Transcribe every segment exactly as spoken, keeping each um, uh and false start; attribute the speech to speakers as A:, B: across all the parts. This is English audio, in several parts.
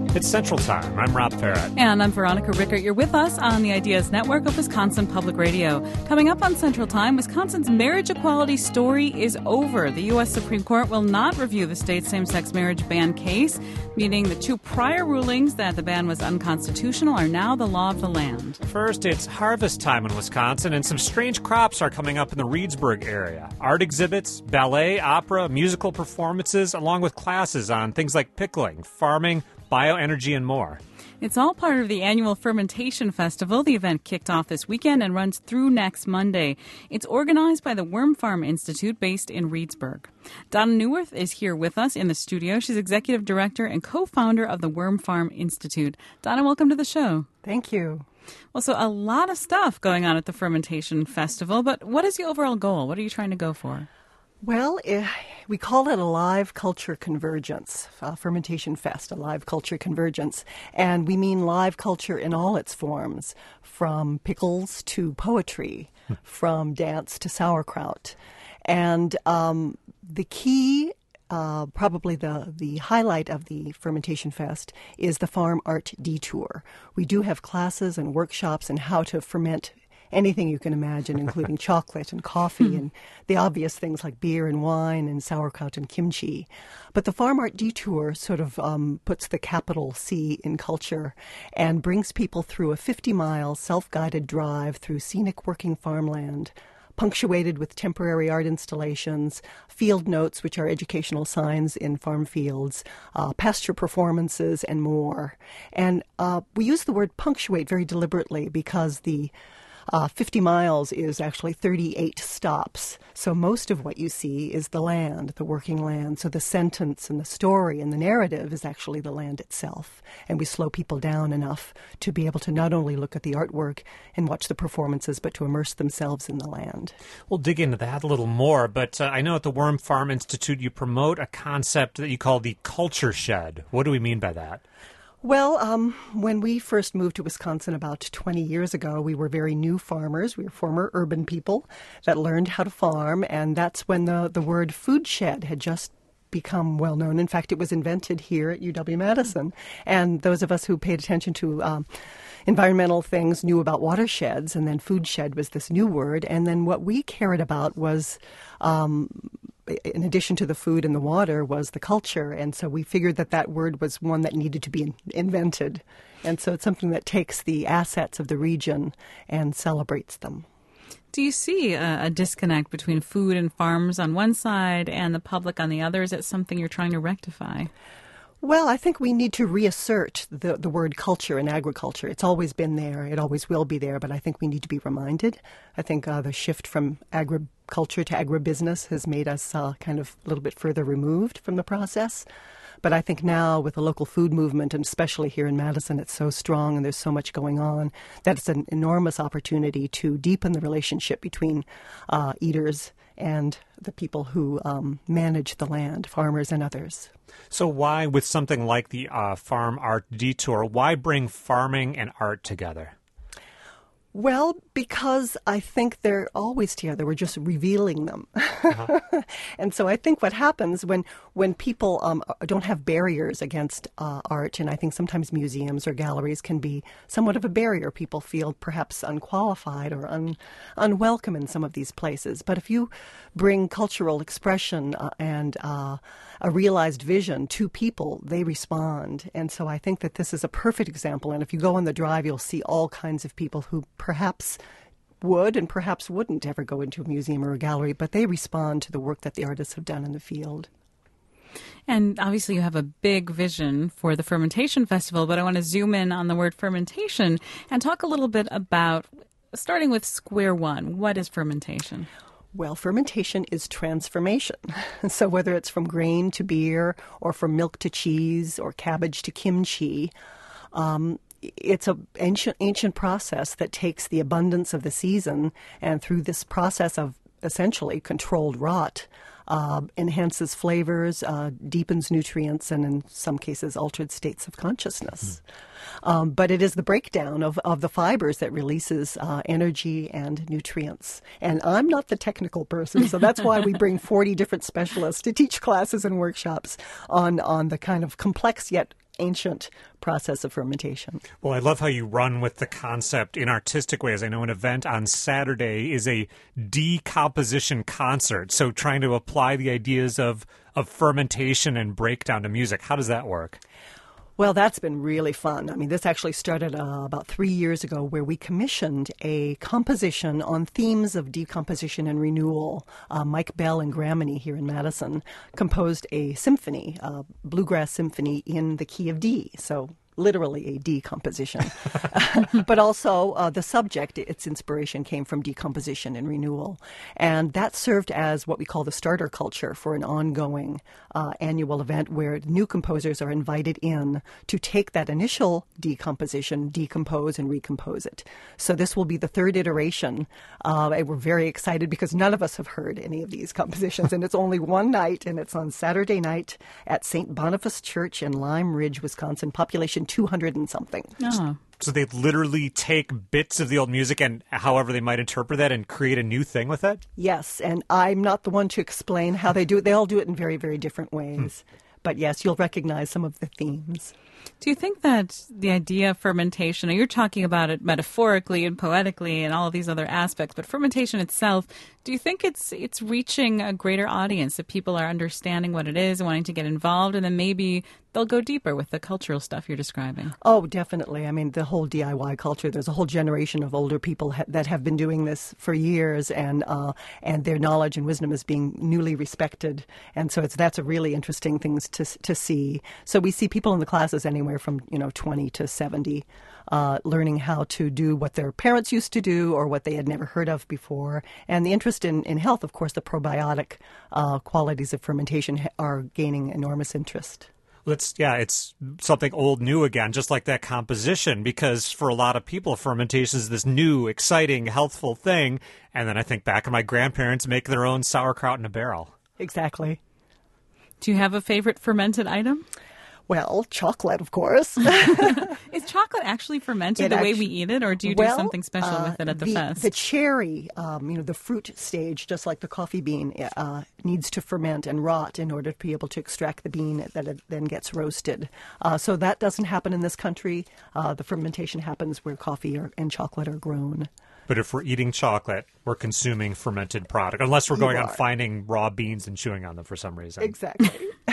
A: It's Central Time. I'm Rob Farrett.
B: And I'm Veronica Rickert. You're with us on the Ideas Network of Wisconsin Public Radio. Coming up on Central Time, Wisconsin's marriage equality story is over. The U S Supreme Court will not review the state's same-sex marriage ban case, meaning the two prior rulings that the ban was unconstitutional are now the law of the land.
A: First, it's harvest time in Wisconsin, and some strange crops are coming up in the Reedsburg area. Art exhibits, ballet, opera, musical performances, along with classes on things like pickling, farming, bioenergy, and more.
B: It's all part of the annual Fermentation Festival. The event kicked off this weekend and runs through next Monday. It's organized by the Worm Farm Institute based in Reedsburg. Donna Neuwirth is here with us in the studio. She's executive director and co-founder of the Worm Farm Institute. Donna, welcome to the show.
C: Thank you.
B: Well, so a lot of stuff going on at the Fermentation Festival, but what is the overall goal? What are you trying to go for?
C: Well, eh, we call it a live culture convergence, uh, Fermentation Fest, a live culture convergence. And we mean live culture in all its forms, from pickles to poetry, from dance to sauerkraut. And um, the key, uh, probably the, the highlight of the Fermentation Fest is the Farm Art Detour. We do have classes and workshops on how to ferment anything you can imagine, including chocolate and coffee and the obvious things like beer and wine and sauerkraut and kimchi. But the Farm Art Detour sort of um, puts the capital C in culture and brings people through a fifty-mile self-guided drive through scenic working farmland, punctuated with temporary art installations, field notes, which are educational signs in farm fields, uh, pasture performances, and more. And uh, we use the word punctuate very deliberately because the Uh, fifty miles is actually thirty-eight stops. So most of what you see is the land, the working land. So the sentence and the story and the narrative is actually the land itself. And we slow people down enough to be able to not only look at the artwork and watch the performances, but to immerse themselves in the land.
A: We'll dig into that a little more, but uh, I know at the Worm Farm Institute you promote a concept that you call the culture shed. What do we mean by that?
C: Well, um, when we first moved to Wisconsin about twenty years ago, we were very new farmers. We were former urban people that learned how to farm, and that's when the, the word food shed had just become well known. In fact, it was invented here at U W-Madison, and those of us who paid attention to um, environmental things knew about watersheds, and then food shed was this new word, and then what we cared about was um, in addition to the food and the water, was the culture. And so we figured that that word was one that needed to be in- invented. And so it's something that takes the assets of the region and celebrates them.
B: Do you see a, a disconnect between food and farms on one side and the public on the other? Is that something you're trying to rectify?
C: Well, I think we need to reassert the, the word culture in agriculture. It's always been there. It always will be there. But I think we need to be reminded. I think uh, the shift from agriculture to agribusiness has made us uh, kind of a little bit further removed from the process. But I think now with the local food movement, and especially here in Madison, it's so strong and there's so much going on, that it's an enormous opportunity to deepen the relationship between uh, eaters and the people who um, manage the land, farmers and others.
A: So why, with something like the uh, Farm Art Detour, why bring farming and art together?
C: Well, because I think they're always together. We're just revealing them. Uh-huh. And so I think what happens when, when people um, don't have barriers against uh, art, and I think sometimes museums or galleries can be somewhat of a barrier. People feel perhaps unqualified or un, unwelcome in some of these places. But if you bring cultural expression uh, and uh, a realized vision to people, they respond. And so I think that this is a perfect example. And if you go on the drive, you'll see all kinds of people who perhaps would and perhaps wouldn't ever go into a museum or a gallery, but they respond to the work that the artists have done in the field.
B: And obviously you have a big vision for the Fermentation Festival, but I want to zoom in on the word fermentation and talk a little bit about, starting with square one, what is fermentation?
C: Well, fermentation is transformation. So whether it's from grain to beer or from milk to cheese or cabbage to kimchi, um, it's an ancient, ancient process that takes the abundance of the season and through this process of essentially controlled rot, uh, enhances flavors, uh, deepens nutrients, and in some cases altered states of consciousness. Mm. Um, but it is the breakdown of, of the fibers that releases uh, energy and nutrients. And I'm not the technical person, so that's why we bring forty different specialists to teach classes and workshops on, on the kind of complex yet ancient process of fermentation.
A: Well, I love how you run with the concept in artistic ways. I know an event on Saturday is a decomposition concert, so trying to apply the ideas of, of fermentation and breakdown to music. How does that work?
C: Well, that's been really fun. I mean, this actually started uh, about three years ago where we commissioned a composition on themes of decomposition and renewal. Uh, Mike Bell and Grammy here in Madison composed a symphony, a bluegrass symphony in the key of D. So literally a decomposition. But also uh, the subject, its inspiration came from decomposition and renewal. And that served as what we call the starter culture for an ongoing uh, annual event where new composers are invited in to take that initial decomposition, decompose and recompose it. So this will be the third iteration. Uh, and we're very excited because none of us have heard any of these compositions. And it's only one night, and it's on Saturday night at Saint Boniface Church in Lime Ridge, Wisconsin. Population two hundred and something.
B: Oh.
A: So they literally take bits of the old music and however they might interpret that and create a new thing with it?
C: Yes, and I'm not the one to explain how they do it. They all do it in very, very different ways. Hmm. But yes, you'll recognize some of the themes.
B: Do you think that the idea of fermentation, you're talking about it metaphorically and poetically and all of these other aspects, but fermentation itself, do you think it's it's reaching a greater audience, that people are understanding what it is and wanting to get involved, and then maybe they'll go deeper with the cultural stuff you're describing?
C: Oh, definitely. I mean, the whole D I Y culture, there's a whole generation of older people ha- that have been doing this for years, and uh, and their knowledge and wisdom is being newly respected. And so it's that's a really interesting thing to to see. So we see people in the classes anywhere from, you know, twenty to seventy, uh, learning how to do what their parents used to do or what they had never heard of before. And the interest in, in health, of course, the probiotic uh, qualities of fermentation ha- are gaining enormous interest.
A: Let's, yeah, it's something old, new again, just like that composition, because for a lot of people, fermentation is this new, exciting, healthful thing. And then I think back of my grandparents making their own sauerkraut in a barrel.
C: Exactly.
B: Do you have a favorite fermented item?
C: Well, chocolate, of course.
B: Is chocolate actually fermented
C: It
B: the way
C: actu-
B: we eat it, or do you
C: well,
B: do something special
C: uh,
B: with it at the,
C: the
B: fest?
C: The cherry, um, you know, the fruit stage, just like the coffee bean, uh, needs to ferment and rot in order to be able to extract the bean that it then gets roasted. Uh, so that doesn't happen in this country. Uh, the fermentation happens where coffee or, and chocolate are grown.
A: But if we're eating chocolate, we're consuming fermented product, unless we're
C: You
A: going
C: are.
A: on finding raw beans and chewing on them for some reason.
C: Exactly.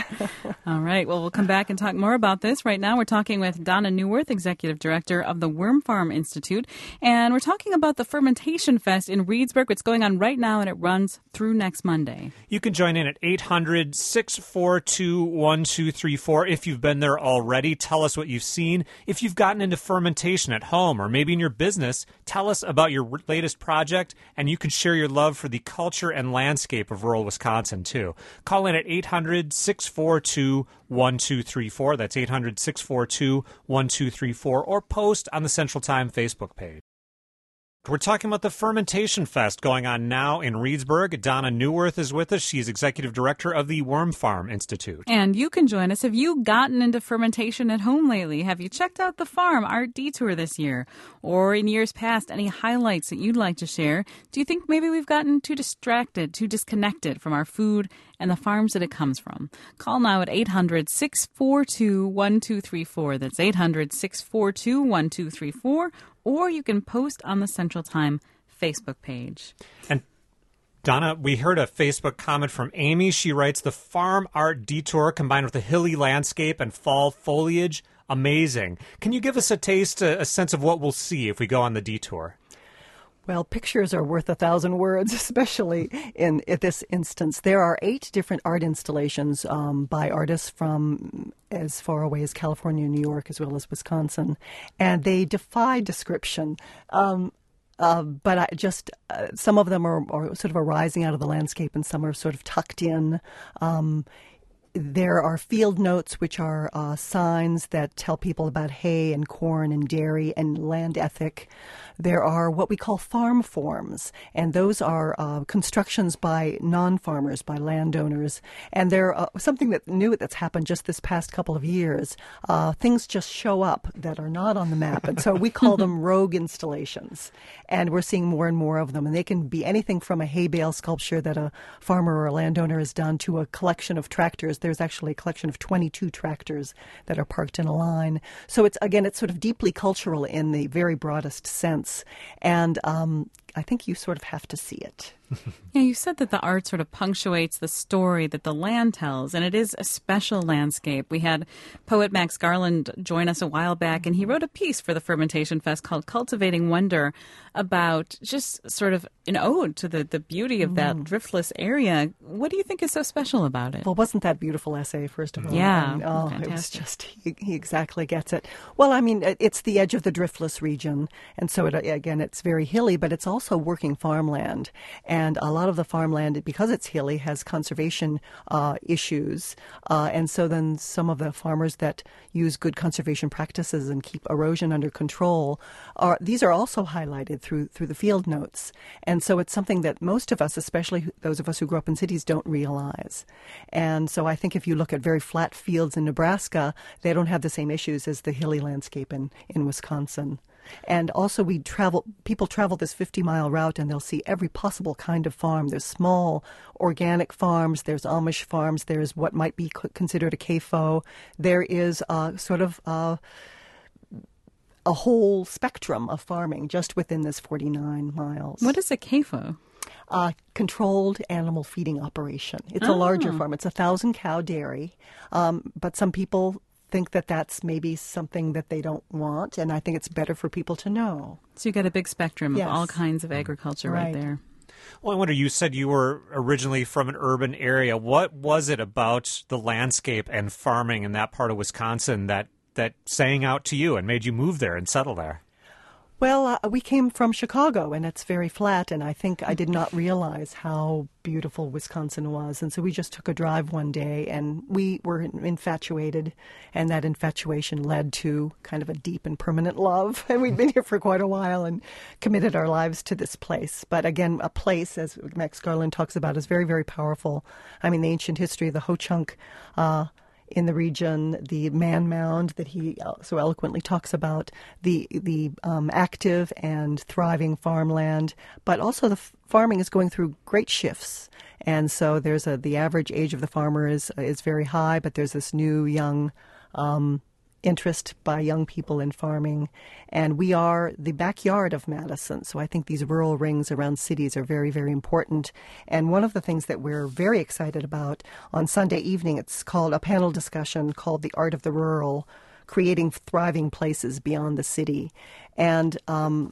B: All right. Well, we'll come back and talk more about this. Right now, we're talking with Donna Neuwirth, Executive Director of the Worm Farm Institute. And we're talking about the Fermentation Fest in Reedsburg. It's going on right now, and it runs through next Monday.
A: You can join in at eight hundred, six four two, one two three four. If you've been there already, tell us what you've seen. If you've gotten into fermentation at home or maybe in your business, tell us about your latest project, and you can share your love for the culture and landscape of rural Wisconsin, too. Call in at eight hundred, six four two, one two three four. That's eight hundred, six four two, one two three four, or post on the Central Time Facebook page. We're talking about the Fermentation Fest going on now in Reedsburg. Donna Neuwirth is with us. She's Executive Director of the Worm Farm Institute.
B: And you can join us. Have you gotten into fermentation at home lately? Have you checked out the farm art detour this year? Or in years past, any highlights that you'd like to share? Do you think maybe we've gotten too distracted, too disconnected from our food and the farms that it comes from? Call now at eight hundred, six four two, one two three four. That's eight hundred, six four two, one two three four. Or you can post on the Central Time Facebook page.
A: And Donna, we heard a Facebook comment from Amy. She writes, the farm art detour combined with the hilly landscape and fall foliage, amazing. Can you give us a taste, a, a sense of what we'll see if we go on the detour?
C: Well, pictures are worth a thousand words, especially in, in this instance. There are eight different art installations um, by artists from as far away as California and New York, as well as Wisconsin, and they defy description. Um, uh, but I just uh, some of them are, are sort of arising out of the landscape, and some are sort of tucked in. Um, there are field notes, which are uh, signs that tell people about hay and corn and dairy and land ethic. There are what we call farm forms, and those are uh, constructions by non-farmers, by landowners. And they're uh, something that new that's happened just this past couple of years. Uh, things just show up that are not on the map, and so we call them rogue installations. And we're seeing more and more of them, and they can be anything from a hay bale sculpture that a farmer or a landowner has done to a collection of tractors. There's actually a collection of twenty-two tractors that are parked in a line. So it's, again, it's sort of deeply cultural in the very broadest sense. And um, I think you sort of have to see it.
B: Yeah, you said that the art sort of punctuates the story that the land tells, and it is a special landscape. We had poet Max Garland join us a while back, and he wrote a piece for the Fermentation Fest called Cultivating Wonder about just sort of an ode to the, the beauty of that mm. driftless area. What do you think is so special about it?
C: Well, wasn't that beautiful essay, first of all?
B: Yeah.
C: And, oh,
B: fantastic.
C: It was just, he, he exactly gets it. Well, I mean, it's the edge of the driftless region, and so, it, again, it's very hilly, but it's also working farmland. And a lot of the farmland, because it's hilly, has conservation uh, issues. Uh, and so then some of the farmers that use good conservation practices and keep erosion under control, are these are also highlighted through through the field notes. And so it's something that most of us, especially those of us who grew up in cities, don't realize. And so I think if you look at very flat fields in Nebraska, they don't have the same issues as the hilly landscape in, in Wisconsin. And also we travel, people travel this fifty-mile route and they'll see every possible kind of farm. There's small organic farms, there's Amish farms, there's what might be considered a C A F O. There is uh, sort of uh, a whole spectrum of farming just within this forty-nine miles.
B: What is a C A F O?
C: Uh, controlled animal feeding operation. It's
B: oh.
C: a larger farm. It's a thousand cow dairy, um, but some people think that that's maybe something that they don't want, and I think it's better for people to know.
B: So you got a big spectrum
C: yes.
B: of all kinds of agriculture right, right there.
A: Well, I wonder, you said you were originally from an urban area. What was it about the landscape and farming in that part of Wisconsin that, that sang out to you and made you move there and settle there?
C: Well, uh, we came from Chicago, and it's very flat, and I think I did not realize how beautiful Wisconsin was. And so we just took a drive one day, and we were infatuated, and that infatuation led to kind of a deep and permanent love. And we'd been here for quite a while and committed our lives to this place. But again, a place, as Max Garland talks about, is very, very powerful. I mean, the ancient history of the Ho-Chunk uh in the region, the man mound that he so eloquently talks about, the the um, active and thriving farmland, but also the f- farming is going through great shifts, and so there's a the average age of the farmer is is very high, but there's this new young um, interest by young people in farming, and we are the backyard of Madison, so I think these rural rings around cities are very, very important. And one of the things that we're very excited about on Sunday evening, it's called a panel discussion called The Art of the Rural, Creating Thriving Places Beyond the City. And um,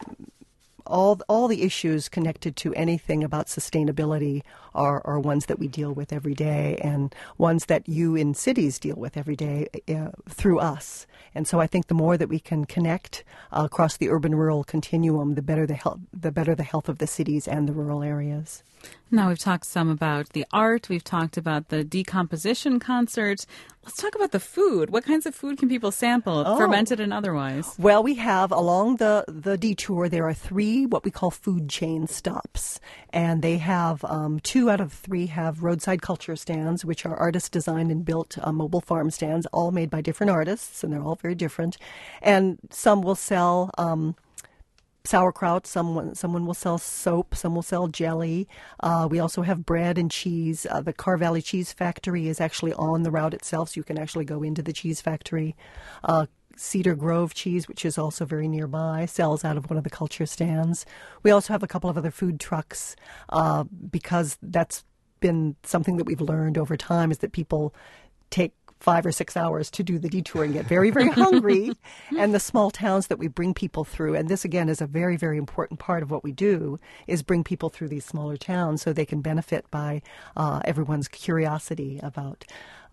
C: all all the issues connected to anything about sustainability are, are ones that we deal with every day, and ones that you in cities deal with every day uh, through us. And so I think the more that we can connect uh, across the urban-rural continuum, the better the health, the better the health of the cities and the rural areas.
B: Now we've talked some about the art, we've talked about the decomposition concerts. Let's talk about the food. What kinds of food can people sample,
C: oh.
B: fermented and otherwise?
C: Well, we have along the, the detour, there are three what we call food chain stops. And they have, um, two out of three have roadside culture stands, which are artist-designed and built uh, mobile farm stands, all made by different artists, and they're all very different. And some will sell Um, sauerkraut, someone someone will sell soap, some will sell jelly. Uh, we also have bread and cheese. Uh, the Carr Valley Cheese Factory is actually on the route itself, so you can actually go into the cheese factory. Uh, Cedar Grove cheese, which is also very nearby, sells out of one of the culture stands. We also have a couple of other food trucks uh, because that's been something that we've learned over time, is that people take five or six hours to do the detour and get very, very hungry. And the small towns that we bring people through, and this again is a very, very important part of what we do, is bring people through these smaller towns so they can benefit by uh, everyone's curiosity about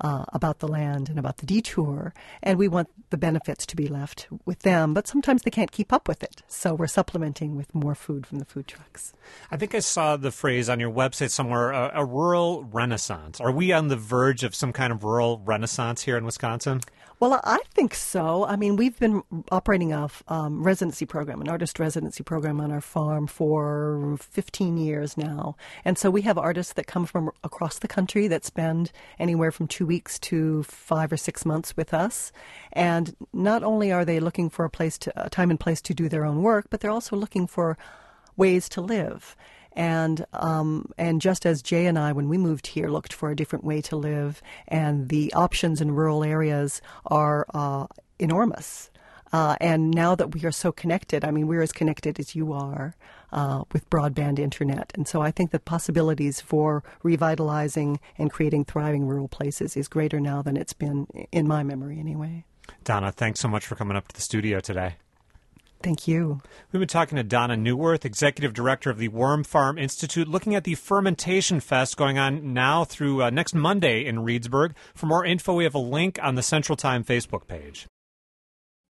C: uh, about the land and about the detour, and we want the benefits to be left with them, but sometimes they can't keep up with it, so we're supplementing with more food from the food trucks.
A: I think I saw the phrase on your website somewhere, a, a rural renaissance. Are we on the verge of some kind of rural renaissance here in Wisconsin?
C: Well, I think so. I mean, we've been operating a um, residency program, an artist residency program on our farm for fifteen years now. And so we have artists that come from across the country that spend anywhere from two weeks to five or six months with us. And not only are they looking for a place to, a time and place to do their own work, but they're also looking for ways to live. And um, and just as Jay and I, when we moved here, looked for a different way to live, and the options in rural areas are uh, enormous. Uh, and now that we are so connected, I mean, we're as connected as you are uh, with broadband internet. And so I think the possibilities for revitalizing and creating thriving rural places is greater now than it's been in my memory anyway.
A: Donna, thanks so much for coming up to the studio today.
C: Thank you.
A: We've been talking to Donna Neuwirth, Executive Director of the Worm Farm Institute, looking at the Fermentation Fest going on now through uh, next Monday in Reedsburg. For more info, we have a link on the Central Time Facebook page.